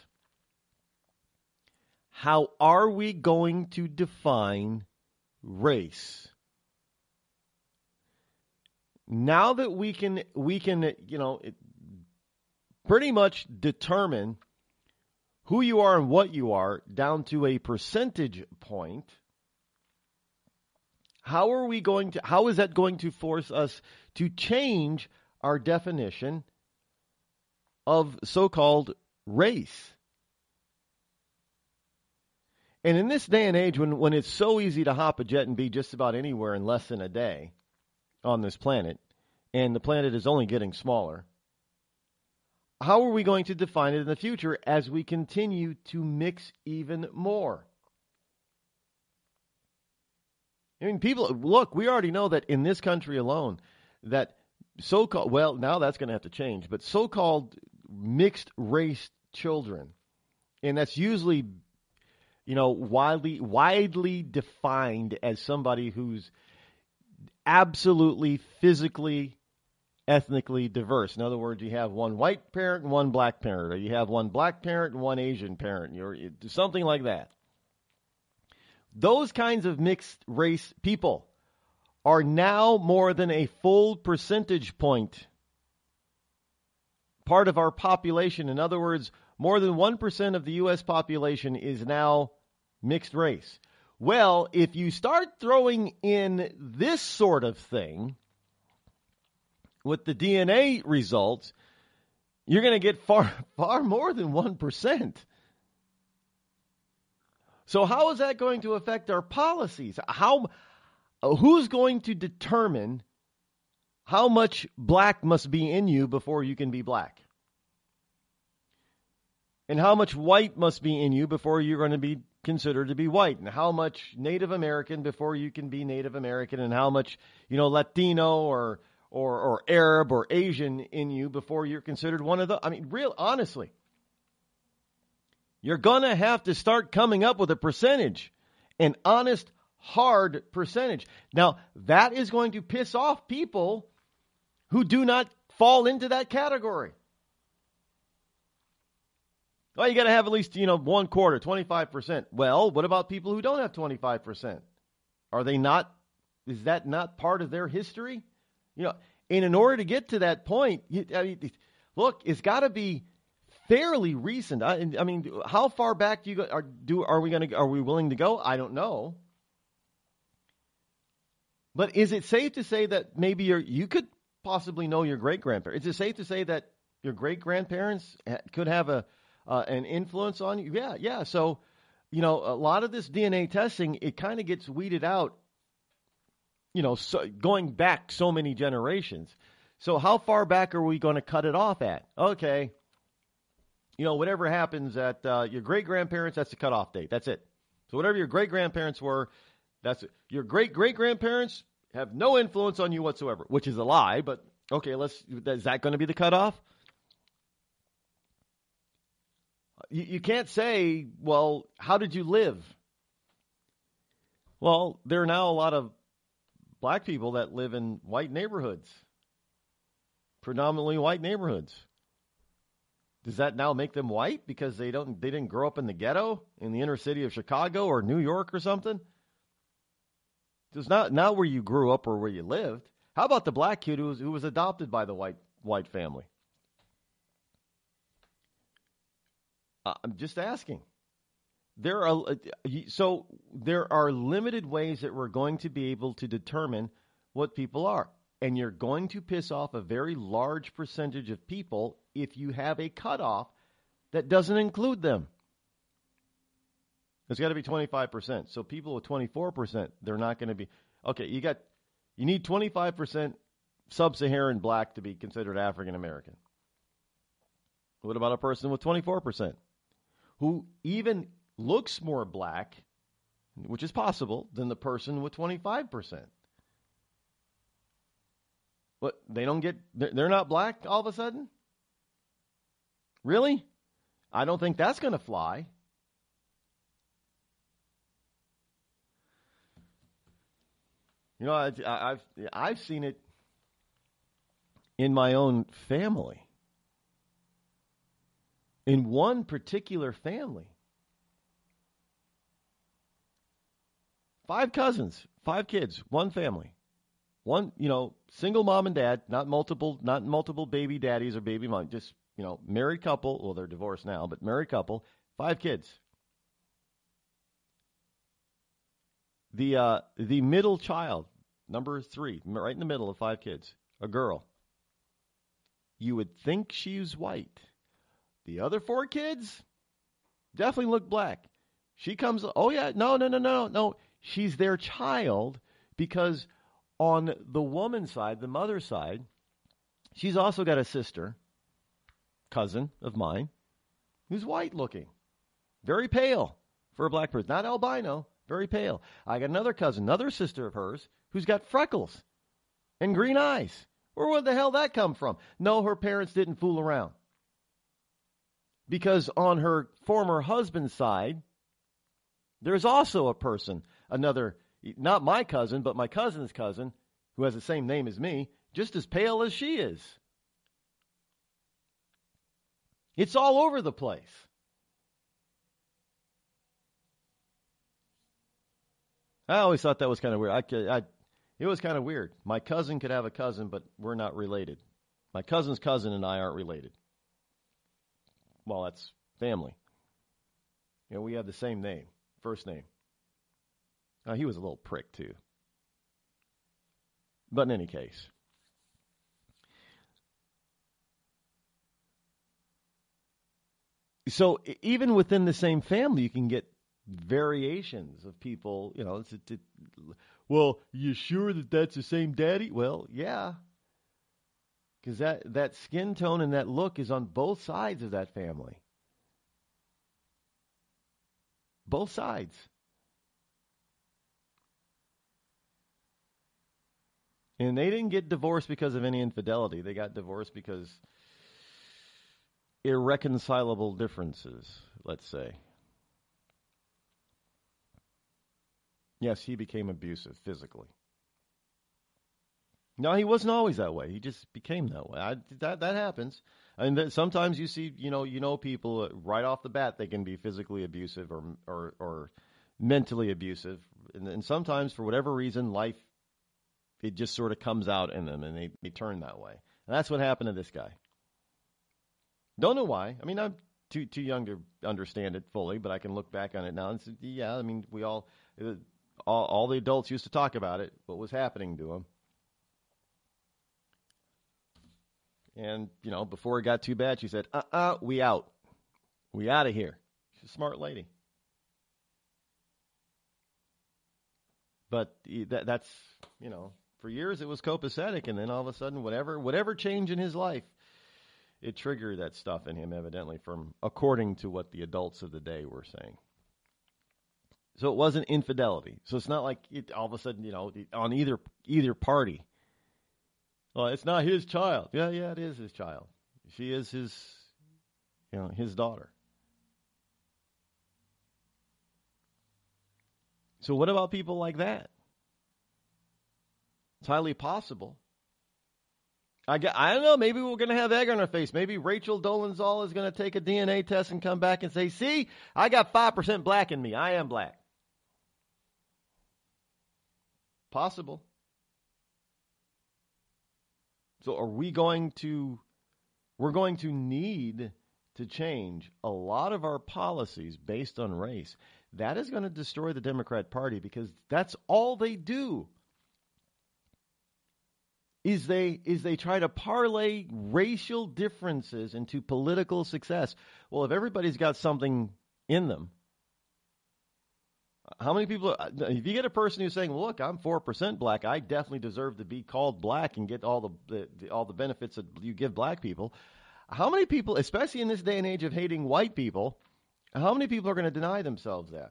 [SPEAKER 5] How are we going to define race? Now that we can, we can, you know, it, pretty much determine who you are and what you are down to a percentage point, how are we going to, how is that going to force us to change our definition of so-called race? And in this day and age, when, when it's so easy to hop a jet and be just about anywhere in less than a day on this planet, and the planet is only getting smaller, how are we going to define it in the future as we continue to mix even more? I mean, people, look, we already know that in this country alone, that so-called, well, now that's going to have to change, but so-called mixed race children, and that's usually, you know, widely, widely defined as somebody who's absolutely physically, ethnically diverse. In other words, you have one white parent and one black parent, or you have one black parent and one Asian parent, or something like that. Those kinds of mixed race people are now more than a full percentage point part of our population. In other words, more than one percent of the U S population is now mixed race. Well, if you start throwing in this sort of thing with the D N A results, you're going to get far, far more than one percent. So how is that going to affect our policies? How, who's going to determine how much black must be in you before you can be black? And how much white must be in you before you're going to be considered to be white? And how much Native American before you can be Native American? And how much, you know, Latino or or or Arab or Asian in you before you're considered one of the, I mean, real, honestly, you're going to have to start coming up with a percentage, an honest, hard percentage. Now, that is going to piss off people who do not fall into that category. Well, you got to have at least, you know, one quarter, twenty-five percent. Well, what about people who don't have twenty-five percent? Are they not, is that not part of their history? You know, and in order to get to that point, you, I mean, look, it's got to be fairly recent. I, I mean, how far back do you go? Are, do are we going to? Are we willing to go? I don't know. But is it safe to say that maybe you're, you could possibly know your great grandparents? Is it safe to say that your great grandparents could have a uh, an influence on you? Yeah, yeah. So, you know, a lot of this D N A testing, it kind of gets weeded out. You know, so going back so many generations. So how far back are we going to cut it off at? Okay. You know, whatever happens at uh, your great-grandparents, that's the cutoff date. That's it. So whatever your great-grandparents were, that's it. Your great-great-grandparents have no influence on you whatsoever, which is a lie, but okay, let's. Is that going to be the cutoff? You, you can't say, well, how did you live? Well, there are now a lot of black people that live in white neighborhoods, predominantly white neighborhoods. Does that now make them white because they don't they didn't grow up in the ghetto in the inner city of Chicago or New York or something? It's not not where you grew up or where you lived. How about the black kid who was, who was adopted by the white white family? Uh, I'm just asking. There are uh, so there are limited ways that we're going to be able to determine what people are, and you're going to piss off a very large percentage of people if you have a cutoff that doesn't include them. It's got to be twenty-five percent. So people with twenty-four percent, they're not going to be okay. You got you need twenty-five percent sub-Saharan black to be considered African American. What about a person with twenty-four percent who even looks more black, which is possible, than the person with twenty-five percent? What, they don't get, they're not black all of a sudden? Really? I don't think that's going to fly. You know, I, I've I've seen it in my own family. In one particular family. Five cousins, five kids, one family. One, you know, single mom and dad, not multiple, not multiple baby daddies or baby mom, just, you know, married couple. Well, they're divorced now, but married couple, five kids. The uh, the middle child, number three, right in the middle of five kids, a girl. You would think she's white. The other four kids definitely look black. She comes, oh yeah, no, no, no, no, no. She's their child because on the woman's side, the mother's side, she's also got a sister, cousin of mine, who's white looking, very pale for a black person, not albino, very pale. I got another cousin, another sister of hers, who's got freckles and green eyes. Where the hell that come from? No, her parents didn't fool around. Because on her former husband's side, there's also a person, another, not my cousin, but my cousin's cousin, who has the same name as me, just as pale as she is. It's all over the place. I always thought that was kind of weird. I, I, it was kind of weird. My cousin could have a cousin, but we're not related. My cousin's cousin and I aren't related. Well, that's family. You know, we have the same name, first name. Now, he was a little prick, too. But in any case. So even within the same family, you can get variations of people, you know, it's, it, it, well, you sure that that's the same daddy? Well, yeah. Because that, that skin tone and that look is on both sides of that family. Both sides. And they didn't get divorced because of any infidelity. They got divorced because irreconcilable differences, let's say. Yes, he became abusive physically. No, he wasn't always that way. He just became that way. I, that that happens. I mean, sometimes you see, you know, you know, people right off the bat they can be physically abusive or or, or mentally abusive, and, and sometimes for whatever reason, life it just sort of comes out in them, and they, they turn that way. And that's what happened to this guy. Don't know why. I mean, I'm too too young to understand it fully, but I can look back on it now and say, yeah, I mean, we all, all, all the adults used to talk about it, what was happening to him. And, you know, before it got too bad, she said, uh-uh, we out. We out of here. She's a smart lady. But that, that's, you know, for years it was copacetic, and then all of a sudden, whatever whatever change in his life, it triggered that stuff in him, evidently, from according to what the adults of the day were saying. So it wasn't infidelity. So it's not like it, all of a sudden, you know, on either either party. Well, it's not his child. Yeah, yeah, it is his child. She is his, you know, his daughter. So what about people like that? It's highly possible. I, get, I don't know, maybe we're going to have egg on our face. Maybe Rachel Dolezal is going to take a D N A test and come back and say, see, I got five percent black in me. I am black. Possible. So are we going to, we're going to need to change a lot of our policies based on race. That is going to destroy the Democrat Party because that's all they do. Is they is they try to parlay racial differences into political success. Well, if everybody's got something in them, how many people, if you get a person who's saying, well, look, I'm four percent black, I definitely deserve to be called black and get all the, the, the all the benefits that you give black people. How many people, especially in this day and age of hating white people, how many people are going to deny themselves that?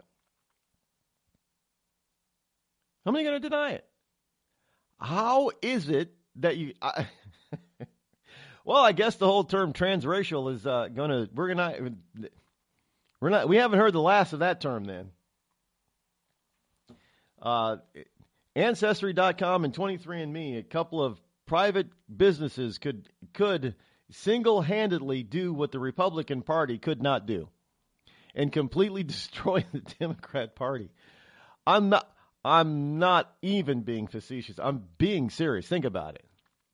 [SPEAKER 5] How many are going to deny it? How is it that you, I, well, I guess the whole term transracial is uh, going to, we're going to, we're not, we haven't heard the last of that term then. Uh, Ancestry dot com and twenty-three and me, a couple of private businesses could could single-handedly do what the Republican Party could not do and completely destroy the Democrat Party. I'm not I'm not even being facetious. I'm being serious. Think about it.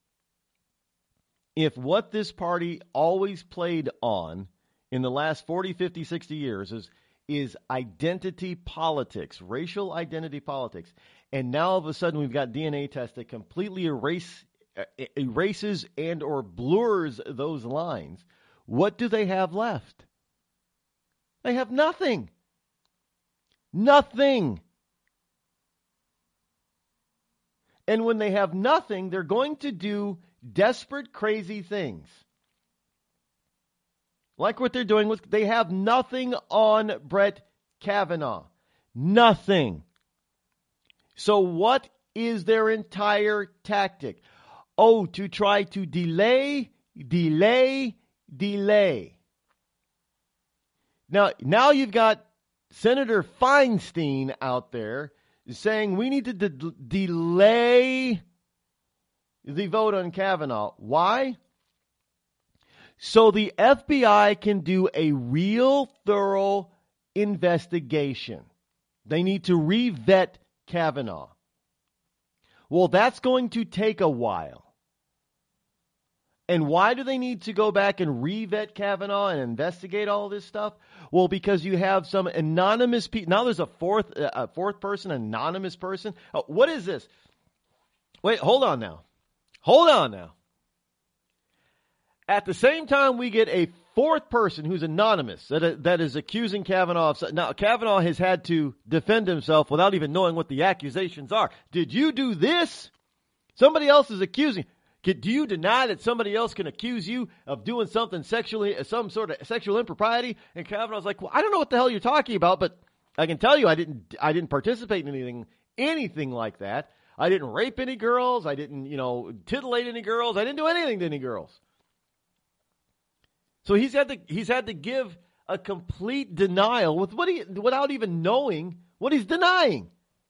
[SPEAKER 5] If what this party always played on in the last forty, fifty, sixty years is is identity politics, racial identity politics. And now all of a sudden we've got D N A tests that completely erase, uh, erases and or blurs those lines. What do they have left? They have nothing. Nothing. And when they have nothing, they're going to do desperate, crazy things. Like what they're doing with, they have nothing on Brett Kavanaugh. Nothing. So what is their entire tactic? Oh, to try to delay, delay, delay. Now, now you've got Senator Feinstein out there saying we need to de- delay the vote on Kavanaugh. Why? So the F B I can do a real thorough investigation. They need to re-vet Kavanaugh. Well, that's going to take a while. And why do they need to go back and re-vet Kavanaugh and investigate all this stuff? Well, because you have some anonymous people. Now there's a fourth, uh, a fourth person, anonymous person. Oh, what is this? Wait, hold on now. Hold on now. At the same time, we get a fourth person who's anonymous that, that is accusing Kavanaugh of. Now, Kavanaugh has had to defend himself without even knowing what the accusations are. Did you do this? Somebody else is accusing. Do you deny that somebody else can accuse you of doing something sexually, some sort of sexual impropriety? And Kavanaugh's like, well, I don't know what the hell you're talking about, but I can tell you I didn't, I didn't participate in anything, anything like that. I didn't rape any girls. I didn't, you know, titillate any girls. I didn't do anything to any girls. So he's had to he's had to give a complete denial with what he without even knowing what he's denying.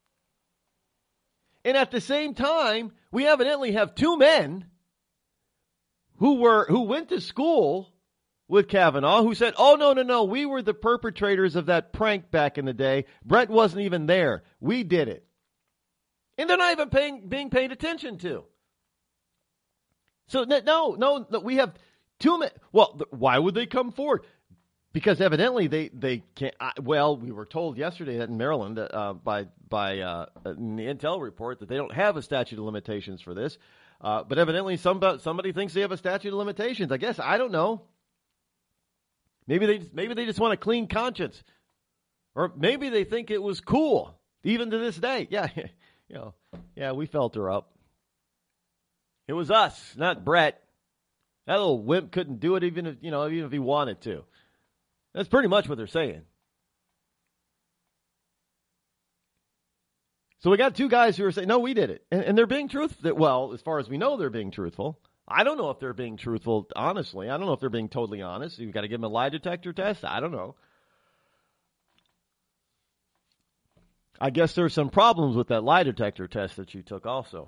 [SPEAKER 5] And at the same time, we evidently have two men who were who went to school with Kavanaugh who said, "Oh no, no, no, we were the perpetrators of that prank back in the day. Brett wasn't even there. We did it." And they're not even paying being paid attention to. So no, no, no, we have Two men. Well, why would they come forward? Because evidently they they can't. Uh, well, we were told yesterday that in Maryland uh, by by uh, in the Intel report that they don't have a statute of limitations for this. Uh, but evidently somebody somebody thinks they have a statute of limitations. I guess I don't know. Maybe they maybe they just want a clean conscience, or maybe they think it was cool even to this day. Yeah, you know, yeah, we felt her up. It was us, not Brett. That little wimp couldn't do it even if, you know, even if he wanted to. That's pretty much what they're saying. So we got two guys who are saying, no, we did it. And, and they're being truthful. Well, as far as we know, they're being truthful. I don't know if they're being truthful, honestly. I don't know if they're being totally honest. You've got to give them a lie detector test. I don't know. I guess there's some problems with that lie detector test that you took also.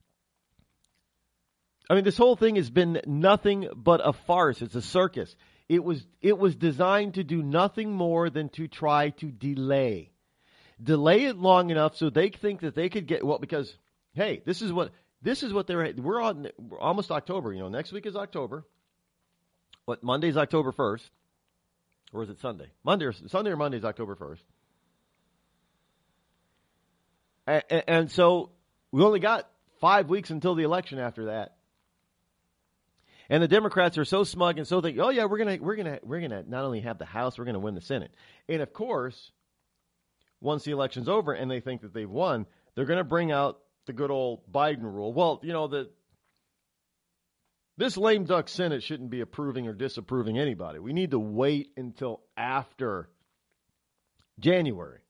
[SPEAKER 5] I mean, this whole thing has been nothing but a farce. It's a circus. It was it was designed to do nothing more than to try to delay. delay it long enough so they think that they could get, well, because, hey, this is what, this is what they're, we're on, we're almost October, you know, next week is October. What, Monday's October first. Or is it Sunday? Monday or Sunday or Monday is October first. And, and, and so we only got five weeks until the election after that. And the Democrats are so smug and so think, oh yeah, we're gonna we're gonna we're gonna not only have the House, we're gonna win the Senate. And of course, once the election's over and they think that they've won, they're gonna bring out the good old Biden rule. Well, you know, the this lame duck Senate shouldn't be approving or disapproving anybody. We need to wait until after January.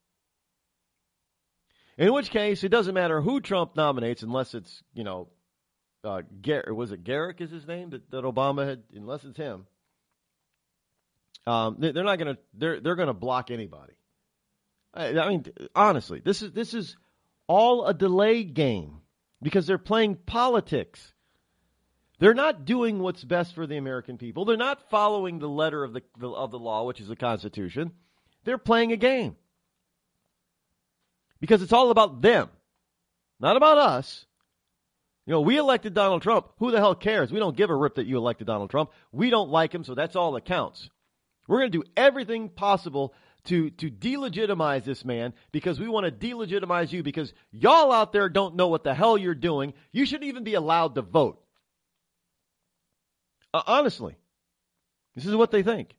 [SPEAKER 5] In which case, it doesn't matter who Trump nominates unless it's, you know, uh, Gar- was it Garrick is his name that, that Obama had, unless it's him. Um, they, they're not going to, they're, they're going to block anybody. I, I mean, honestly, this is, this is all a delay game because they're playing politics. They're not doing what's best for the American people. They're not following the letter of the, the of the law, which is the Constitution. They're playing a game. Because it's all about them, not about us. You know, we elected Donald Trump. Who the hell cares? We don't give a rip that you elected Donald Trump. We don't like him, so that's all that counts. We're going to do everything possible to, to delegitimize this man because we want to delegitimize you because y'all out there don't know what the hell you're doing. You shouldn't even be allowed to vote. Uh, honestly, this is what they think.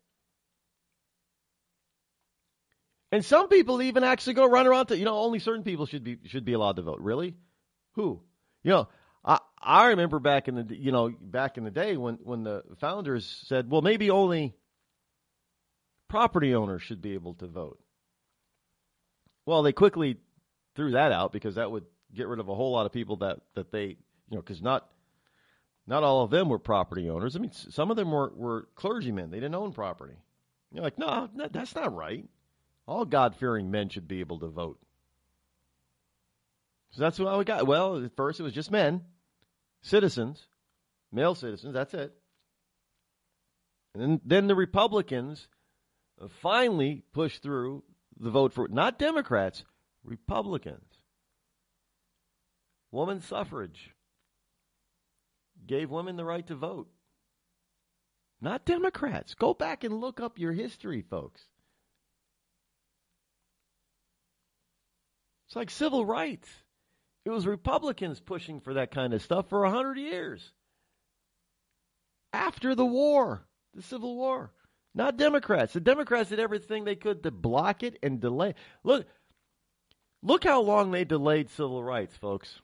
[SPEAKER 5] And some people even actually go run around to, you know, only certain people should be should be allowed to vote. Really? Who? You know, I I remember back in the you know back in the day when, when the founders said, well, maybe only property owners should be able to vote. Well, they quickly threw that out because that would get rid of a whole lot of people that, that they, you know, because not not all of them were property owners. I mean, some of them were, were clergymen. They didn't own property. You're like, no, no, that's not right. All God-fearing men should be able to vote. So that's what we got. Well, at first it was just men, citizens, male citizens, that's it. And then, then the Republicans finally pushed through the vote for, not Democrats, Republicans. Women's suffrage gave women the right to vote. Not Democrats. Go back and look up your history, folks. It's like civil rights. It was Republicans pushing for that kind of stuff for a hundred years. After the war, the Civil War. Not Democrats. The Democrats did everything they could to block it and delay. Look, look how long they delayed civil rights, folks.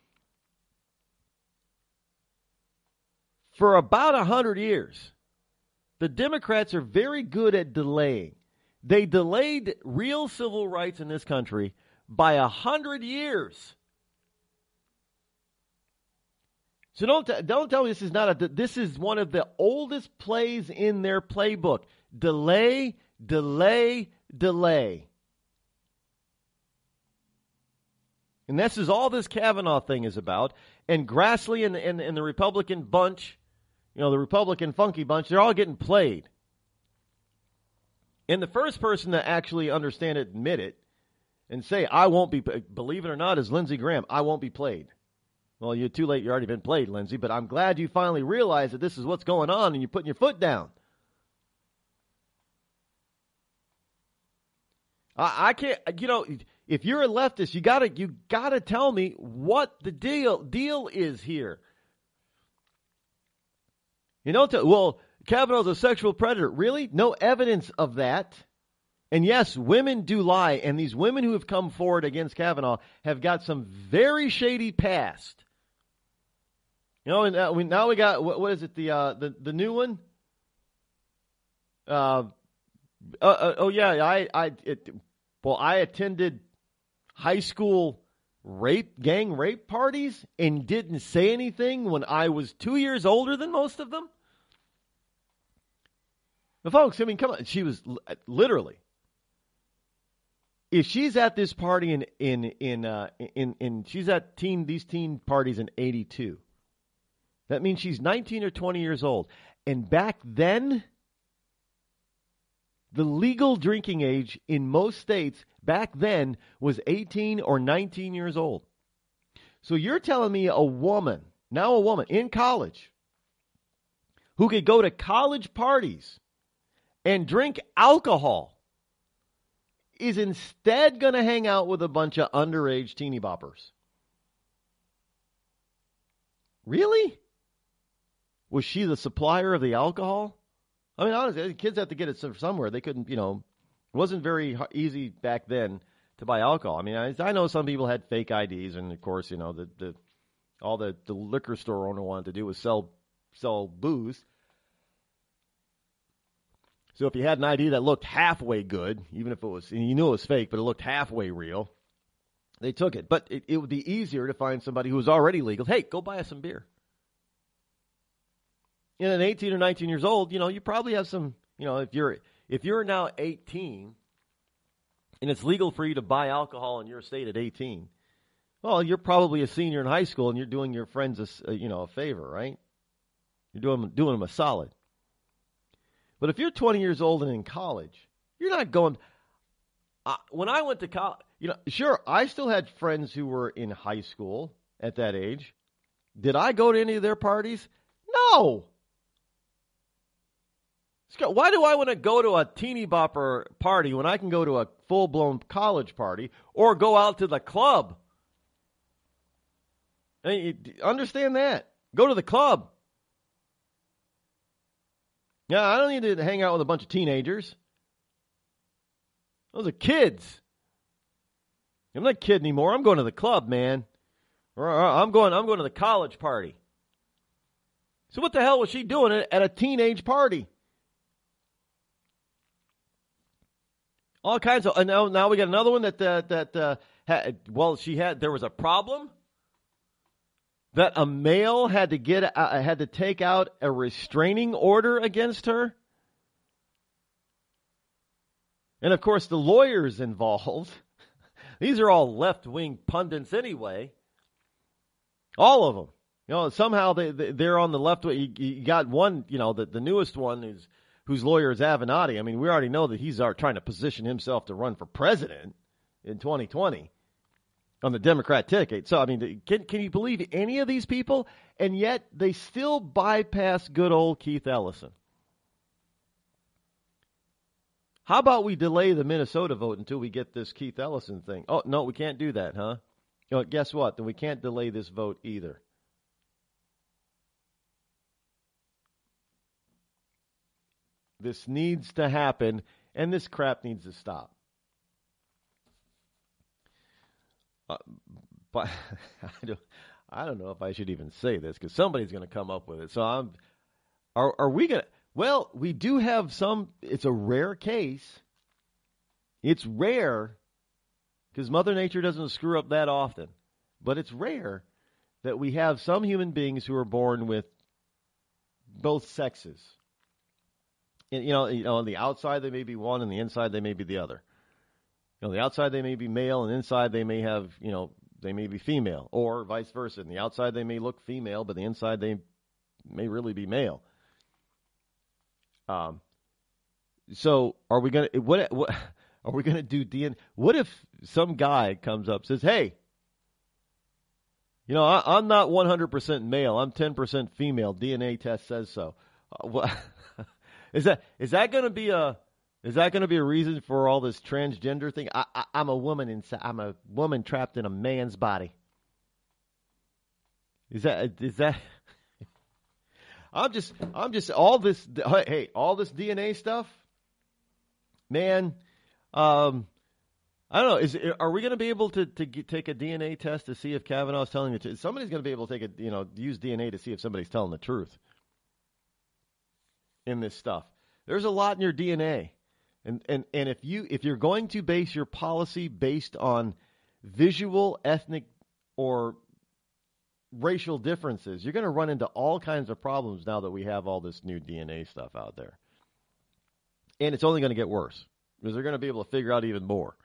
[SPEAKER 5] For about a hundred years. The Democrats are very good at delaying. They delayed real civil rights in this country by a hundred years. So don't t- don't tell me this is not a. This is one of the oldest plays in their playbook. Delay, delay, delay. And this is all this Kavanaugh thing is about. And Grassley and, and, and the Republican bunch, you know, the Republican funky bunch, they're all getting played. And the first person to actually understand it, admit it, and say, I won't be, believe it or not, is Lindsey Graham. I won't be played. Well, you're too late. You've already been played, Lindsey. But I'm glad you finally realize that this is what's going on and you're putting your foot down. I, I can't, you know, if you're a leftist, you gotta, you gotta tell me what the deal, deal is here. You know, to, well, Kavanaugh's a sexual predator. Really? No evidence of that. And yes, women do lie, and these women who have come forward against Kavanaugh have got some very shady past. You know, and uh, we, now we got, what, what is it, the uh, the the new one? Uh, uh, uh oh yeah, I I it, well I attended high school rape gang rape parties and didn't say anything when I was two years older than most of them. But folks, I mean, come on, she was literally. If she's at this party in in in uh, in in she's at teen these teen parties in eighty-two, that means she's nineteen or twenty years old. And back then, The legal drinking age in most states back then was eighteen or nineteen years old. So you're telling me a woman, now a woman in college, who could go to college parties and drink alcohol is instead going to hang out with a bunch of underage teeny boppers. Really? Was she the supplier of the alcohol? I mean, honestly, kids have to get it somewhere. They couldn't, you know, it wasn't very easy back then to buy alcohol. I mean, I, I know some people had fake I Ds, and of course, you know, the, the all the, the liquor store owner wanted to do was sell sell booze. So if you had an I D that looked halfway good, even if it was, and you knew it was fake, but it looked halfway real, they took it. But it, it would be easier to find somebody who was already legal. Hey, go buy us some beer. And at eighteen or nineteen years old, you know, you probably have some, you know, if you're if you're now eighteen and it's legal for you to buy alcohol in your state at eighteen, well, you're probably a senior in high school and you're doing your friends a, you know, a favor, right? You're doing doing them a solid. But if you're twenty years old and in college, you're not going. Uh, when I went to college, you know, sure, I still had friends who were in high school at that age. Did I go to any of their parties? No. Why do I want to go to a teeny bopper party when I can go to a full-blown college party or go out to the club? I mean, understand that. Go to the club. Yeah, I don't need to hang out with a bunch of teenagers. Those are kids. I'm not a kid anymore. I'm going to the club, man. Or I'm going I'm going to the college party. So what the hell was she doing at a teenage party? All kinds of, and now, now we got another one that, uh, that, uh, had, well, she had, there was a problem that a male had to get, uh, had to take out a restraining order against her. And of course, the lawyers involved, these are all left-wing pundits anyway. All of them. You know, somehow they, they're on the left wing. You, you got one, you know, the, the newest one is, whose lawyer is Avenatti. I mean, we already know that he's trying to position himself to run for president in twenty twenty on the Democrat ticket. So, I mean, can, can you believe any of these people? And yet they still bypass good old Keith Ellison. How about we delay the Minnesota vote until we get this Keith Ellison thing? Oh, no, we can't do that, huh? Oh, guess what? Then we can't delay this vote either. This needs to happen, and this crap needs to stop. Uh, but I don't, I don't know if I should even say this because somebody's going to come up with it. So I'm. Are are we going to? Well, we do have some. It's a rare case. It's rare because Mother Nature doesn't screw up that often, but it's rare that we have some human beings who are born with both sexes. You know, you know, on the outside they may be one, and the inside they may be the other. You know, the outside they may be male, and inside they may have, you know, they may be female, or vice versa. In the outside they may look female, but the inside they may really be male. Um. So, are we gonna what? What are we gonna do? D N A? What if some guy comes up and says, "Hey, you know, I, I'm not one hundred percent male. I'm ten percent female. D N A test says so." Uh, what? Is that is that going to be a is that going to be a reason for all this transgender thing? I, I, I'm a woman inside. I'm a woman trapped in a man's body. Is that is that? I'm just I'm just all this hey all this D N A stuff, man. Um, I don't know. Is are we going to be able to to get, take a D N A test to see if Kavanaugh's telling the truth? Somebody's going to be able to take a you know use D N A to see if somebody's telling the truth. In this stuff, there's a lot in your D N A, and and and if you if you're going to base your policy based on visual, ethnic, or racial differences, you're going to run into all kinds of problems now that we have all this new D N A stuff out there, and it's only going to get worse because they're going to be able to figure out even more.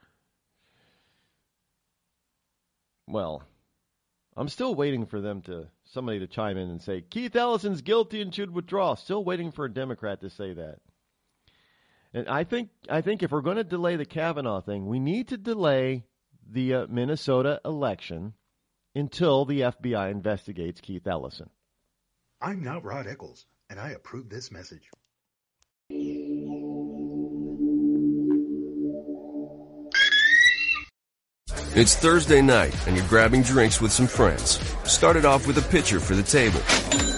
[SPEAKER 5] Well, I'm still waiting for them to, somebody to chime in and say, Keith Ellison's guilty and should withdraw. Still waiting for a Democrat to say that. And I think I think if we're going to delay the Kavanaugh thing, we need to delay the uh, Minnesota election until the F B I investigates Keith Ellison.
[SPEAKER 1] I'm not Rod Eccles, and I approve this message.
[SPEAKER 11] It's Thursday night, and you're grabbing drinks with some friends. Start it off with a pitcher for the table.